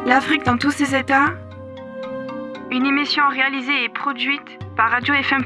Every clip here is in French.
L'Afrique dans tous ses états. Une émission réalisée et produite par Radio FM+.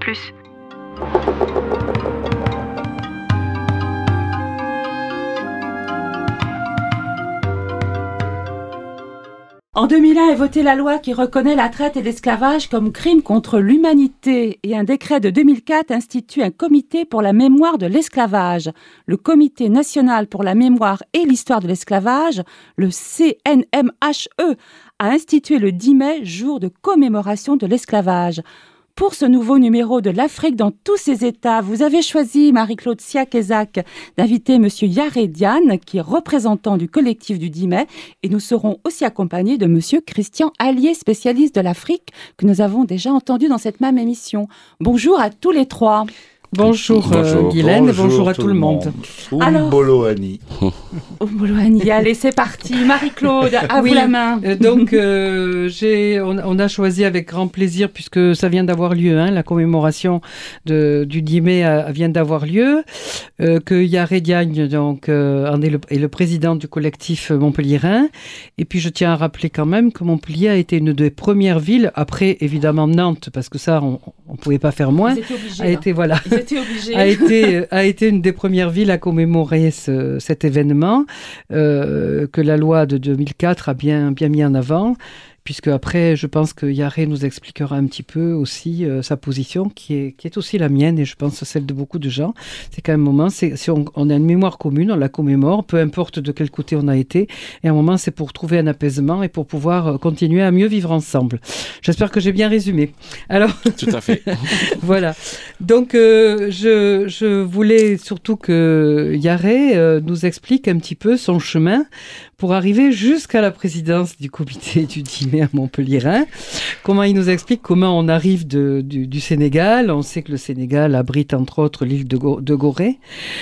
En 2001 est votée la loi qui reconnaît la traite et l'esclavage comme crime contre l'humanité et un décret de 2004 institue un comité pour la mémoire de l'esclavage. Le Comité national pour la mémoire et l'histoire de l'esclavage, le CNMHE, a institué le 10 mai, jour de commémoration de l'esclavage. Pour ce nouveau numéro de l'Afrique dans tous ses états, vous avez choisi, Marie-Claude Siak-Ezac, d'inviter M. Yaré Diane, qui est représentant du collectif du 10 mai, et nous serons aussi accompagnés de M. Christian Allier, spécialiste de l'Afrique, que nous avons déjà entendu dans cette même émission. Bonjour à tous les trois. Bonjour Guylaine, bonjour à tout le monde. Oumboloani. Oumboloani, allez c'est parti. Marie-Claude, à vous la main. Donc on a choisi avec grand plaisir, puisque ça vient d'avoir lieu, la commémoration du 10 mai vient d'avoir lieu, que Yaré Diagne donc, est le président du collectif montpelliérain. Et puis je tiens à rappeler quand même que Montpellier a été une des premières villes, après évidemment Nantes, parce que ça on ne pouvait pas faire moins, a été une des premières villes à commémorer cet événement que la loi de 2004 a bien mis en avant. Puisque après, je pense que Yaré nous expliquera un petit peu aussi sa position, qui est aussi la mienne, et je pense celle de beaucoup de gens. C'est qu'à un moment, si on a une mémoire commune, on la commémore, peu importe de quel côté on a été, et à un moment, c'est pour trouver un apaisement et pour pouvoir continuer à mieux vivre ensemble. J'espère que j'ai bien résumé. Alors, tout à fait. Voilà. Donc, je voulais surtout que Yaré nous explique un petit peu son chemin pour arriver jusqu'à la présidence du comité du 10 mai à Montpellier. Comment il nous explique comment on arrive du Sénégal. On sait que le Sénégal abrite entre autres l'île de Gorée.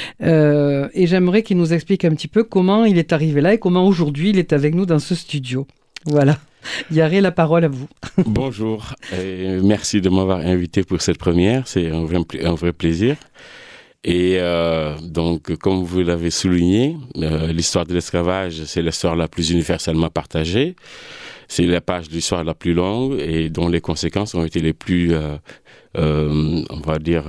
Et j'aimerais qu'il nous explique un petit peu comment il est arrivé là et comment aujourd'hui il est avec nous dans ce studio. Voilà. Yaré, la parole à vous. Bonjour. Merci de m'avoir invité pour cette première. C'est un vrai plaisir. Et donc, comme vous l'avez souligné, l'histoire de l'esclavage, c'est l'histoire la plus universellement partagée. C'est la page de l'histoire la plus longue et dont les conséquences ont été les plus, on va dire,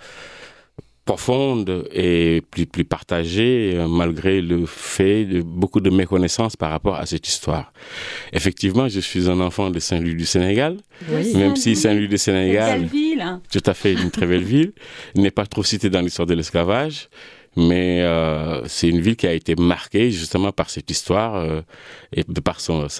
profondes et plus partagées, malgré le fait de beaucoup de méconnaissance par rapport à cette histoire. Effectivement, je suis un enfant de Saint-Louis du Sénégal, oui, même si Saint-Louis du Sénégal, une belle ville. Tout à fait, une très belle ville, n'est pas trop citée dans l'histoire de l'esclavage, mais c'est une ville qui a été marquée justement par cette histoire et par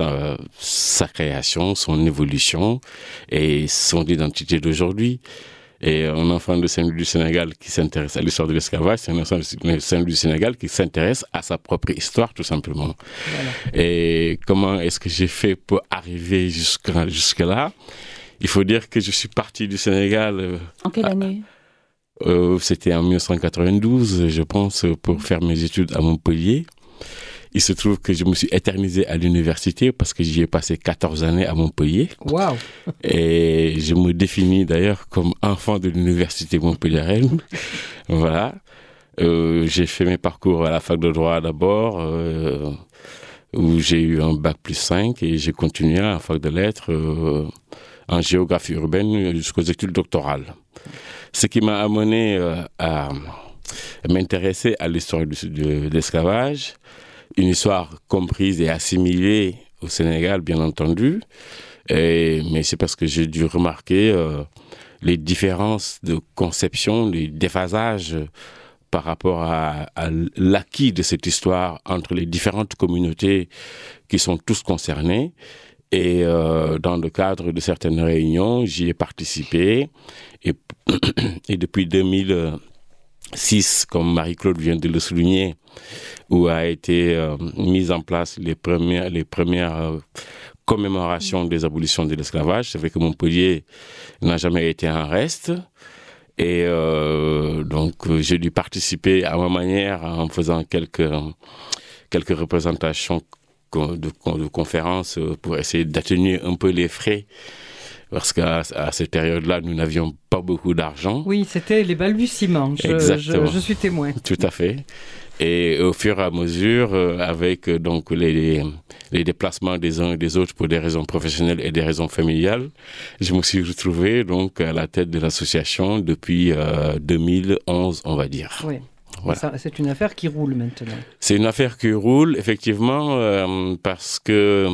sa création, son évolution et son identité d'aujourd'hui. Et un enfant de Saint-Louis du Sénégal qui s'intéresse à l'histoire de l'esclavage, c'est un enfant de Saint-Louis du Sénégal qui s'intéresse à sa propre histoire, tout simplement. Voilà. Et comment est-ce que j'ai fait pour arriver jusque-là? Il faut dire que je suis parti du Sénégal... En quelle année? C'était en 1992, je pense, pour faire mes études à Montpellier. Il se trouve que je me suis éternisé à l'université parce que j'y ai passé 14 années à Montpellier. Waouh! Et je me définis d'ailleurs comme enfant de l'université montpelliéraine. Voilà. J'ai fait mes parcours à la fac de droit d'abord, où j'ai eu un bac plus 5 et j'ai continué à la fac de lettres en géographie urbaine jusqu'aux études doctorales. Ce qui m'a amené à m'intéresser à l'histoire de l'esclavage, une histoire comprise et assimilée au Sénégal, bien entendu, mais c'est parce que j'ai dû remarquer les différences de conception, les déphasages par rapport à l'acquis de cette histoire entre les différentes communautés qui sont tous concernées. Et dans le cadre de certaines réunions, j'y ai participé. Et depuis 2006, comme Marie-Claude vient de le souligner, où a été mise en place les premières commémorations des abolitions de l'esclavage. C'est vrai que Montpellier n'a jamais été en reste. Et donc, j'ai dû participer à ma manière en faisant quelques représentations de conférences pour essayer d'atténuer un peu les frais. Parce qu'à cette période-là, nous n'avions pas beaucoup d'argent. Oui, c'était les balbutiements. Je suis témoin. Tout à fait. Et au fur et à mesure, avec donc les les déplacements des uns et des autres pour des raisons professionnelles et des raisons familiales, je me suis retrouvé donc à la tête de l'association depuis 2011, on va dire. Oui. Voilà. Ça, c'est une affaire qui roule maintenant. C'est une affaire qui roule, effectivement, parce que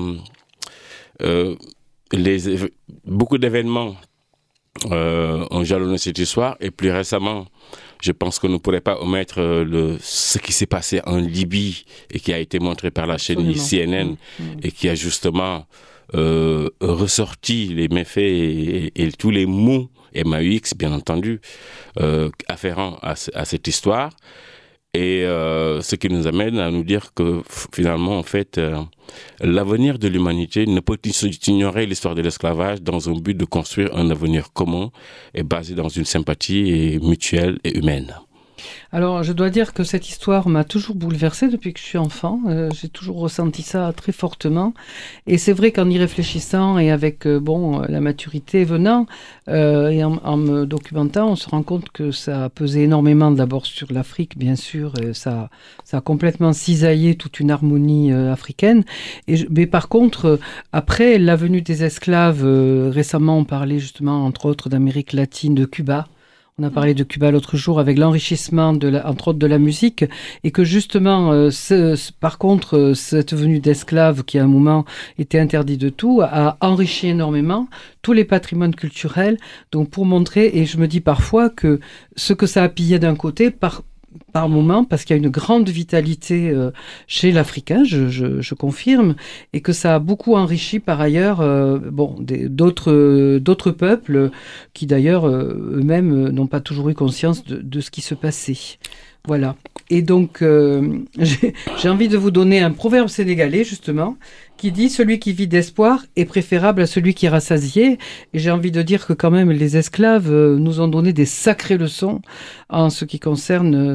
beaucoup d'événements ont jalonné cette histoire, et plus récemment, je pense qu'on ne pourrait pas omettre ce qui s'est passé en Libye et qui a été montré par la chaîne CNN et qui a justement ressorti les méfaits et tous les mots MAUX, bien entendu, afférents à cette histoire. Et ce qui nous amène à nous dire que finalement, en fait, l'avenir de l'humanité ne peut ignorer l'histoire de l'esclavage dans un but de construire un avenir commun et basé dans une sympathie mutuelle et humaine. Alors, je dois dire que cette histoire m'a toujours bouleversée depuis que je suis enfant. J'ai toujours ressenti ça très fortement. Et c'est vrai qu'en y réfléchissant et avec la maturité venant et en me documentant, on se rend compte que ça a pesé énormément d'abord sur l'Afrique, bien sûr. Et ça a complètement cisaillé toute une harmonie africaine. Mais par contre, après la venue des esclaves, récemment on parlait justement entre autres d'Amérique latine, de Cuba. On a parlé de Cuba l'autre jour avec l'enrichissement, entre autres, de la musique, et que justement, par contre, cette venue d'esclaves, qui à un moment était interdit de tout, a enrichi énormément tous les patrimoines culturels. Donc pour montrer, et je me dis parfois que ce que ça a pillé d'un côté, par moment, parce qu'il y a une grande vitalité chez l'Africain, je confirme, et que ça a beaucoup enrichi par ailleurs d'autres peuples qui d'ailleurs eux-mêmes n'ont pas toujours eu conscience de ce qui se passait. Voilà. Et donc, j'ai envie de vous donner un proverbe sénégalais, justement, qui dit « Celui qui vit d'espoir est préférable à celui qui est rassasié ». Et j'ai envie de dire que quand même, les esclaves nous ont donné des sacrées leçons en ce qui concerne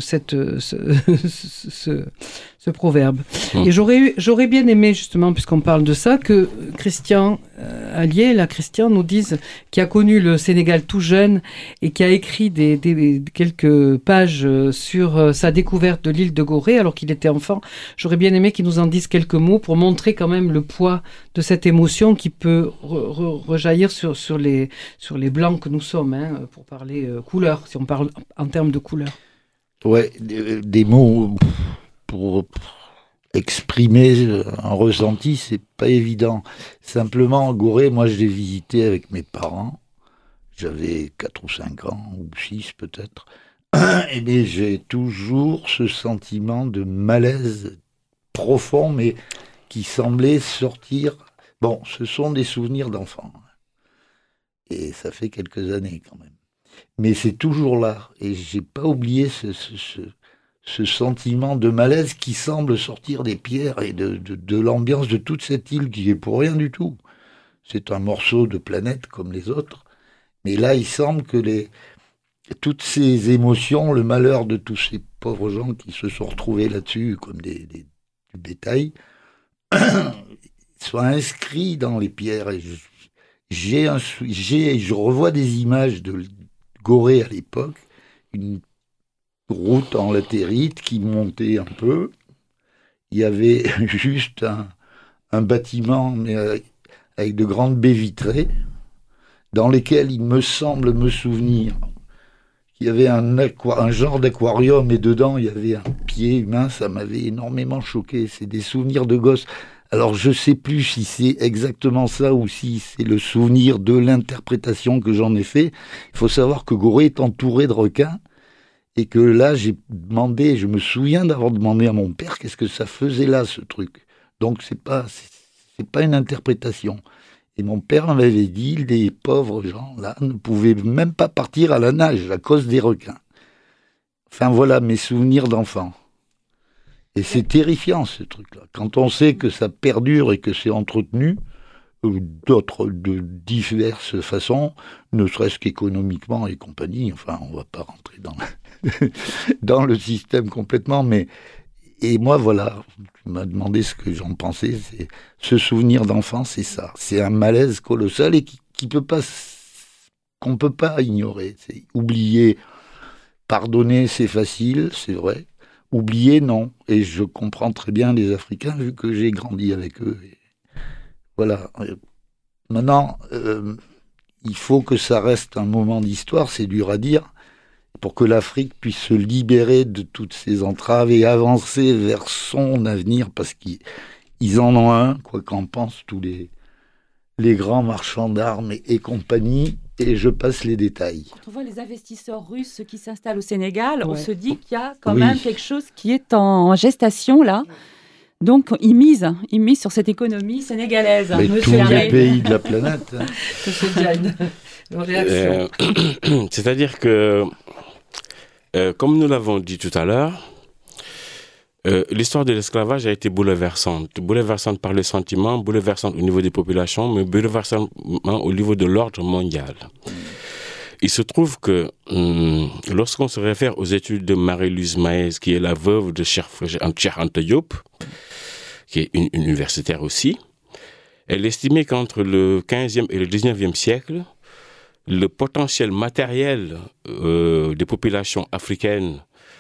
ce proverbe. Et j'aurais bien aimé, justement, puisqu'on parle de ça, que Christian Allier, Christian, nous dise, qui a connu le Sénégal tout jeune et qui a écrit quelques pages sur sa découverte de l'île de Gorée alors qu'il était enfant. J'aurais bien aimé qu'il nous en dise quelques mots pour montrer quand même le poids de cette émotion qui peut rejaillir sur les blancs que nous sommes, pour parler couleur, si on parle en termes de couleur. Ouais, des mots pour exprimer un ressenti, c'est pas évident. Simplement, Gorée, moi je l'ai visité avec mes parents. J'avais 4 ou 5 ans, ou 6 peut-être. Et j'ai toujours ce sentiment de malaise profond, mais qui semblait sortir. Bon, ce sont des souvenirs d'enfants. Et ça fait quelques années quand même. Mais c'est toujours là. Et j'ai pas oublié ce sentiment de malaise qui semble sortir des pierres et de l'ambiance de toute cette île qui est pour rien du tout. C'est un morceau de planète comme les autres. Mais là, il semble que toutes ces émotions, le malheur de tous ces pauvres gens qui se sont retrouvés là-dessus comme du bétail, soient inscrits dans les pierres. Et je revois des images de Gorée à l'époque, une route en latérite qui montait un peu. Il y avait juste un bâtiment mais avec de grandes baies vitrées dans lesquelles il me semble me souvenir qu'il y avait un genre d'aquarium et dedans il y avait un pied humain. Ça m'avait énormément choqué. C'est des souvenirs de gosse. Alors je sais plus si c'est exactement ça ou si c'est le souvenir de l'interprétation que j'en ai fait. Il faut savoir que Gorée est entouré de requins et que là je me souviens d'avoir demandé à mon père qu'est-ce que ça faisait là ce truc. Donc c'est pas une interprétation. Et mon père m'avait dit les pauvres gens là ne pouvaient même pas partir à la nage à cause des requins. Enfin voilà mes souvenirs d'enfant. Et c'est terrifiant ce truc-là. Quand on sait que ça perdure et que c'est entretenu, de diverses façons, ne serait-ce qu'économiquement et compagnie, enfin on ne va pas rentrer dans le système complètement, et moi voilà, tu m'as demandé ce que j'en pensais, c'est ce souvenir d'enfant, c'est ça. C'est un malaise colossal et qu'on peut pas ignorer. C'est oublier, pardonner c'est facile, c'est vrai. oublier, non. Et je comprends très bien les Africains, vu que j'ai grandi avec eux. Et voilà. Maintenant, il faut que ça reste un moment d'histoire, c'est dur à dire, pour que l'Afrique puisse se libérer de toutes ces entraves et avancer vers son avenir, parce qu'ils en ont un, quoi qu'en pensent tous les grands marchands d'armes et compagnie, et je passe les détails. Quand on voit les investisseurs russes qui s'installent au Sénégal, on se dit qu'il y a quand Oui. même quelque chose qui est en gestation là. Donc ils misent sur cette économie sénégalaise. Mais tous les pays de la planète. Hein. C'est déjà une réaction. C'est-à-dire que, comme nous l'avons dit tout à l'heure, l'histoire de l'esclavage a été bouleversante par les sentiments, bouleversante au niveau des populations, mais bouleversante au niveau de l'ordre mondial. Il se trouve que lorsqu'on se réfère aux études de Marie-Louise Maes, qui est la veuve de Cheikh Anta Diop, qui est une universitaire aussi, elle estimait qu'entre le 15e et le 19e siècle, le potentiel matériel des populations africaines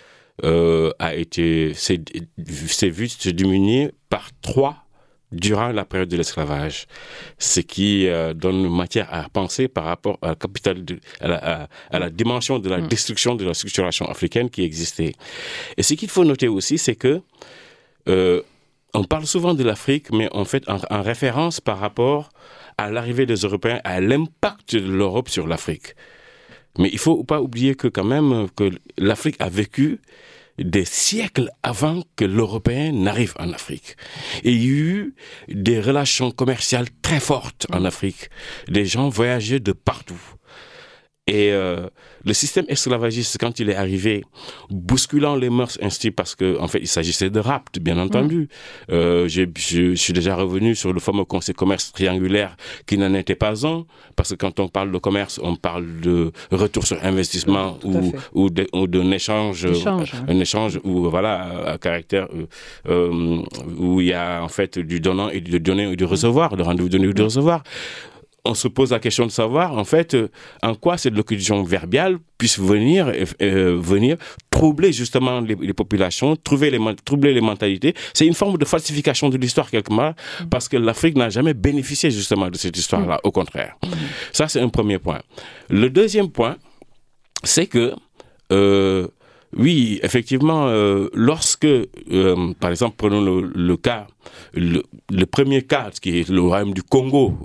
s'est vu se diminuer par 3 durant la période de l'esclavage, ce qui donne matière à penser par rapport à la dimension de la destruction de la structuration africaine qui existait. Et ce qu'il faut noter aussi, c'est que on parle souvent de l'Afrique, mais en fait en référence par rapport à l'arrivée des Européens, à l'impact de l'Europe sur l'Afrique. Mais il ne faut pas oublier que quand même que l'Afrique a vécu des siècles avant que l'Européen n'arrive en Afrique. Et il y a eu des relations commerciales très fortes en Afrique. Des gens voyageaient de partout. Et le système esclavagiste, quand il est arrivé, bousculant les mœurs ainsi, parce qu'en fait, il s'agissait de rapt, bien entendu. Je suis déjà revenu sur le fameux commerce triangulaire qui n'en était pas un, parce que quand on parle de commerce, on parle de retour sur investissement ou d'un échange, un échange où, voilà, à caractère, où il y a en fait du donnant et du donner et du recevoir, le rendez-vous donner et du recevoir. On se pose la question de savoir, en fait, en quoi cette locution verbiale puisse venir troubler justement les populations, troubler les mentalités. C'est une forme de falsification de l'histoire quelque part, parce que l'Afrique n'a jamais bénéficié justement de cette histoire-là, au contraire. Ça, c'est un premier point. Le deuxième point, c'est que... oui, effectivement, lorsque, par exemple, prenons le cas, le premier cas, qui est le royaume du Congo,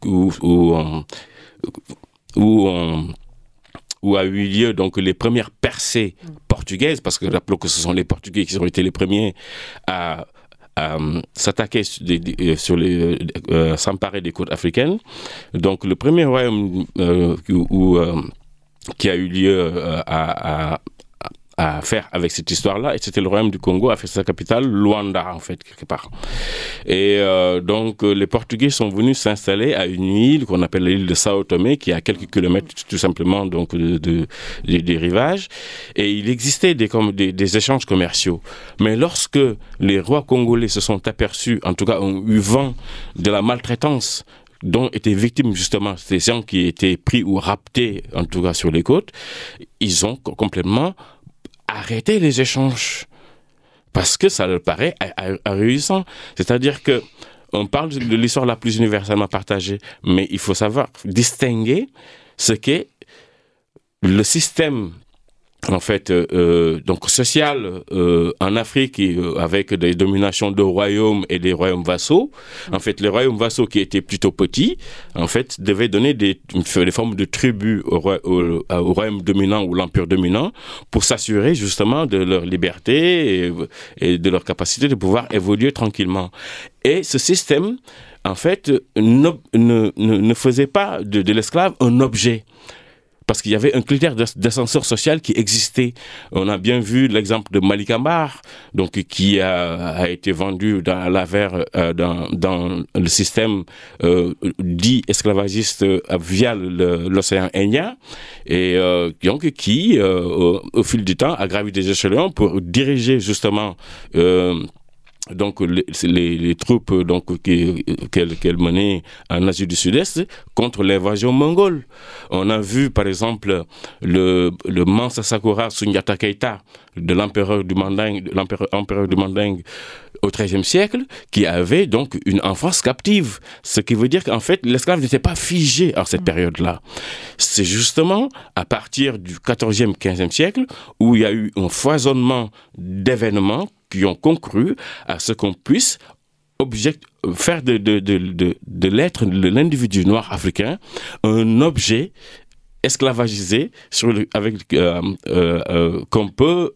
où a eu lieu donc les premières percées portugaises, parce que rappelons que ce sont les Portugais qui ont été les premiers à s'attaquer s'emparer des côtes africaines. Donc le premier royaume qui a eu lieu à faire avec cette histoire-là, et c'était le royaume du Congo, a fait sa capitale, Luanda, en fait, quelque part. Et donc, les Portugais sont venus s'installer à une île qu'on appelle l'île de Sao Tomé, qui est à quelques kilomètres, tout simplement, donc, des rivages. Et il existait des échanges commerciaux. Mais lorsque les rois congolais se sont aperçus, en tout cas, ont eu vent de la maltraitance dont étaient victimes justement ces gens qui étaient pris ou raptés, en tout cas sur les côtes, ils ont complètement arrêté les échanges parce que ça leur paraît ahurissant. C'est-à-dire que on parle de l'histoire la plus universellement partagée, mais il faut savoir distinguer ce qu'est le système en fait, donc social en Afrique avec des dominations de royaumes et des royaumes vassaux. En fait, les royaumes vassaux qui étaient plutôt petits, en fait, devaient donner des formes de tribut au royaume dominant ou l'empire dominant pour s'assurer justement de leur liberté et de leur capacité de pouvoir évoluer tranquillement. Et ce système, en fait, ne faisait pas de l'esclave un objet. Parce qu'il y avait un critère d'ascenseur social qui existait. On a bien vu l'exemple de Malik Ambar, donc qui a été vendu dans le système dit esclavagiste via l'océan Indien, et donc qui, au fil du temps, a gravi des échelons pour diriger justement donc les troupes donc qu'elle menait en Asie du Sud-Est contre l'invasion mongole. On a vu par exemple le Mansa Sakura Sundiata Keïta de l'empereur du Manding au XIIIe siècle, qui avait donc une enfance captive. Ce qui veut dire qu'en fait, l'esclave n'était pas figé en cette période-là. C'est justement à partir du XIVe, XVe siècle où il y a eu un foisonnement d'événements qui ont concouru à ce qu'on puisse faire de l'être, de l'individu noir africain, un objet esclavagisé qu'on peut,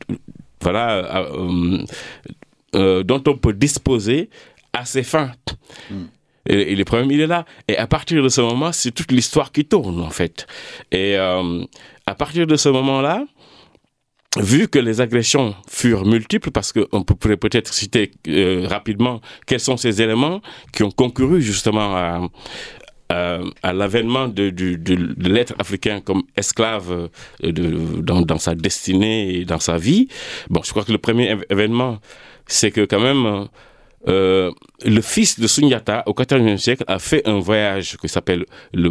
dont on peut disposer à ses fins. Et le problème, il est là. Et à partir de ce moment, c'est toute l'histoire qui tourne, en fait. Et à partir de ce moment-là, vu que les agressions furent multiples, parce qu'on pourrait peut-être citer rapidement quels sont ces éléments qui ont concouru justement à l'avènement de l'être africain comme esclave dans sa destinée et dans sa vie. Bon, je crois que le premier événement, c'est que quand même le fils de Sundiata au XIVe siècle a fait un voyage qui s'appelle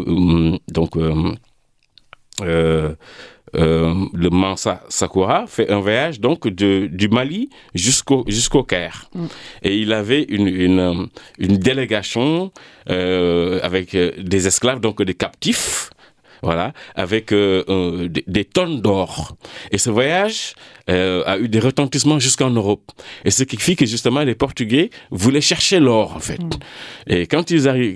le Mansa Sakura fait un voyage donc du Mali jusqu'au Caire. Et il avait une délégation avec des esclaves, donc des captifs, voilà, avec des tonnes d'or. Et ce voyage a eu des retentissements jusqu'en Europe. Et ce qui fait que justement les Portugais voulaient chercher l'or en fait. Et quand ils arrivent,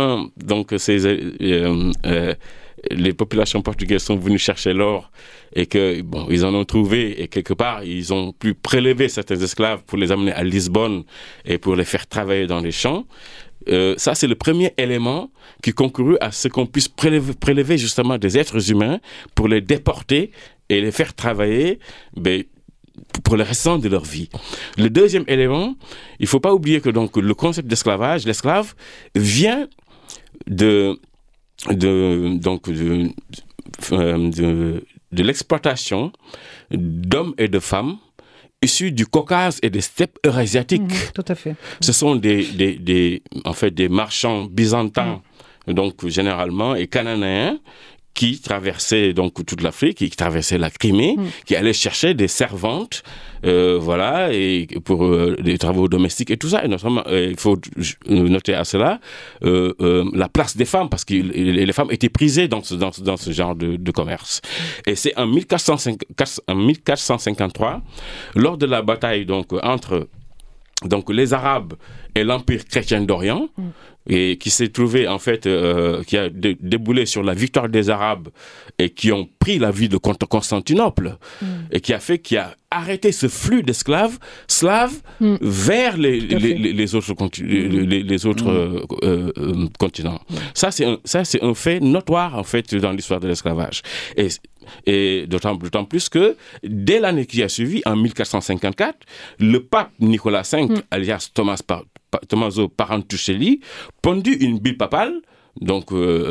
les populations portugaises sont venues chercher l'or et que ils en ont trouvé et quelque part ils ont pu prélever certains esclaves pour les amener à Lisbonne et pour les faire travailler dans les champs. Ça c'est le premier élément qui concourut à ce qu'on puisse prélever justement des êtres humains pour les déporter et les faire travailler pour le restant de leur vie. Le deuxième élément, il faut pas oublier que donc le concept d'esclavage, l'esclave vient de l'exploitation d'hommes et de femmes issus du Caucase et des steppes eurasiatiques. Tout à fait. Ce sont des marchands byzantins, donc généralement, et cananéens, qui traversaient donc toute l'Afrique, qui traversaient la Crimée, qui allaient chercher des servantes, et pour des travaux domestiques et tout ça. Et notamment, il faut noter à cela la place des femmes, parce que les femmes étaient prisées dans ce genre de commerce. Et c'est en 1453, lors de la bataille entre les Arabes et l'Empire chrétien d'Orient, et qui s'est trouvé en fait, qui a déboulé sur la victoire des Arabes et qui ont pris la ville de Constantinople, et qui a arrêté ce flux d'esclaves slaves vers les autres continents. Ça c'est un fait notoire en fait dans l'histoire de l'esclavage. Et d'autant plus que dès l'année qui a suivi, en 1454, le pape Nicolas V, alias Tommaso Parantuccelli, pondit une bulle papale, donc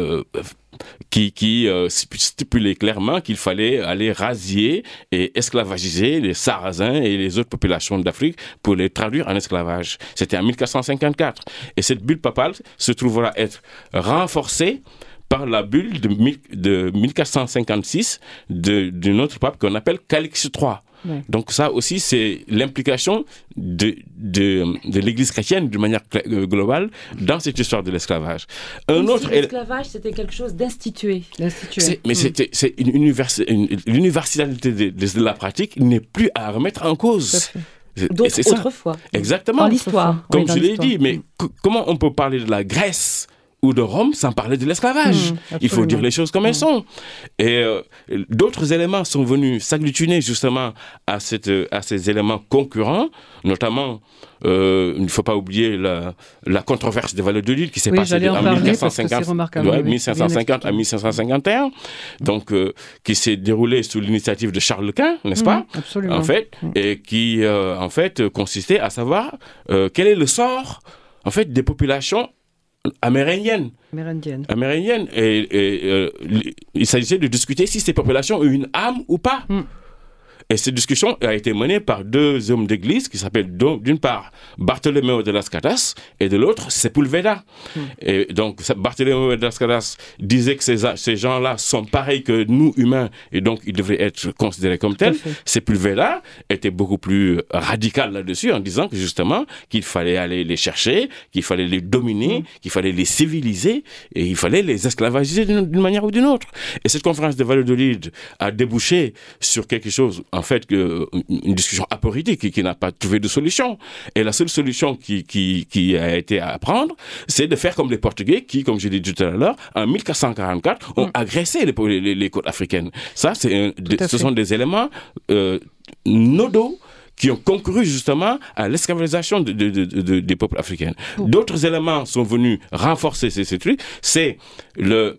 qui stipulait clairement qu'il fallait aller rasier et esclavagiser les Sarrasins et les autres populations d'Afrique pour les traduire en esclavage. C'était en 1454. Et cette bulle papale se trouvera être renforcée par la bulle de 1456 d'une autre pape qu'on appelle Calix III. Ouais. Donc ça aussi, c'est l'implication de l'Église chrétienne d'une manière globale dans cette histoire de l'esclavage. L'esclavage, c'était quelque chose d'institué. C'est l'universalité de la pratique n'est plus à remettre en cause. D'autres autrefois. Exactement. Dans l'histoire. Comme je l'ai dit, mais comment on peut parler de la Grèce ou de Rome sans parler de l'esclavage? Il faut dire les choses comme elles sont. Et d'autres éléments sont venus s'agglutiner justement à ces éléments concurrents, notamment, il ne faut pas oublier la controverse des vallées de l'île qui s'est passée en 1550 à 1551, donc qui s'est déroulée sous l'initiative de Charles Quint, n'est-ce pas? Absolument. En fait, et qui consistait à savoir quel est le sort en fait des populations amérindiennes. Et il s'agissait de discuter si ces populations ont une âme ou pas. Et cette discussion a été menée par deux hommes d'église qui s'appellent d'une part Bartolomeo de las Casas et de l'autre Sepúlveda. Et donc Bartolomeo de las Casas disait que ces gens-là sont pareils que nous humains et donc ils devraient être considérés comme tels. Sepúlveda était beaucoup plus radical là-dessus en disant que justement qu'il fallait aller les chercher, qu'il fallait les dominer, qu'il fallait les civiliser et il fallait les esclavagiser d'une manière ou d'une autre. Et cette conférence de Valladolid a débouché sur quelque chose, en fait, une discussion apolitique qui n'a pas trouvé de solution. Et la seule solution qui a été à prendre, c'est de faire comme les Portugais qui, comme je l'ai dit tout à l'heure, en 1444, ont agressé les côtes africaines. Ça, ce sont des éléments nodaux qui ont concouru justement à l'esclavagisation des peuples africains. D'autres éléments sont venus renforcer ces trucs. C'est le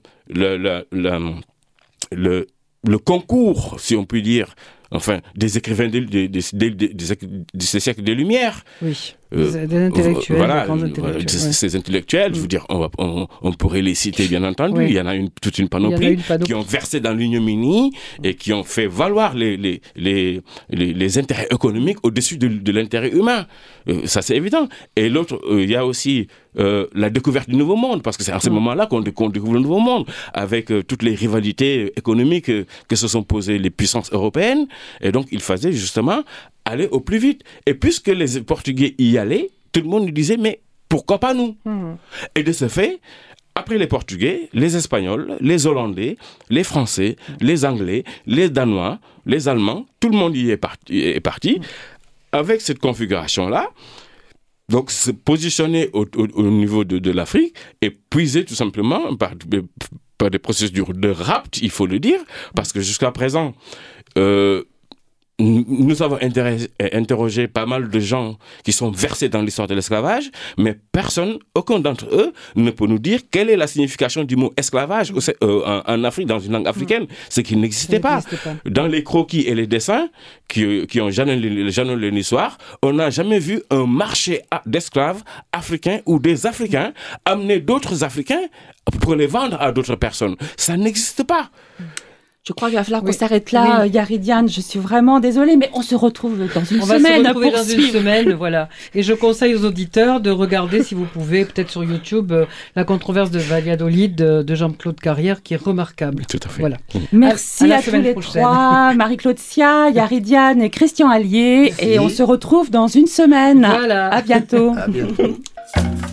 concours, si on peut dire, enfin, des écrivains des siècles des Lumières. Oui, des intellectuels, voilà, des grands intellectuels. Ces intellectuels, je veux dire, on pourrait les citer, bien entendu. Oui. Il y en a toute une panoplie qui ont versé dans l'ignominie et qui ont fait valoir les intérêts économiques au-dessus de l'intérêt humain. Ça, c'est évident. Et l'autre, il y a aussi la découverte du Nouveau Monde, parce que c'est à ce moment-là qu'on découvre le Nouveau Monde, avec toutes les rivalités économiques que se sont posées les puissances européennes. Et donc, il fallait justement aller au plus vite. Et puisque les Portugais y allaient, tout le monde nous disait, mais pourquoi pas nous ? Et de ce fait, après les Portugais, les Espagnols, les Hollandais, les Français, les Anglais, les Danois, les Allemands, tout le monde y est parti avec cette configuration-là. Donc, se positionner au niveau de l'Afrique et puiser tout simplement par des procédures de rapt, il faut le dire, parce que jusqu'à présent, nous avons interrogé pas mal de gens qui sont versés dans l'histoire de l'esclavage, mais aucun d'entre eux ne peut nous dire quelle est la signification du mot esclavage en Afrique, dans une langue africaine, ce qui n'existait pas. Dans les croquis et les dessins qui ont jalonné l'histoire, on n'a jamais vu un marché d'esclaves africains ou des Africains amener d'autres Africains pour les vendre à d'autres personnes. Ça n'existe pas. Je crois qu'il va falloir qu'on s'arrête là, Yaridiane. Je suis vraiment désolée, mais on se retrouve dans une semaine. On va se retrouver dans une semaine, voilà. Et je conseille aux auditeurs de regarder, si vous pouvez, peut-être sur YouTube, la controverse de Valladolid de Jean-Claude Carrière, qui est remarquable. Tout à fait. Voilà. Merci à tous les trois, Marie-Claude Sia, Yaridiane et Christian Allier. Merci. Et on se retrouve dans une semaine. Voilà. À bientôt. À bientôt.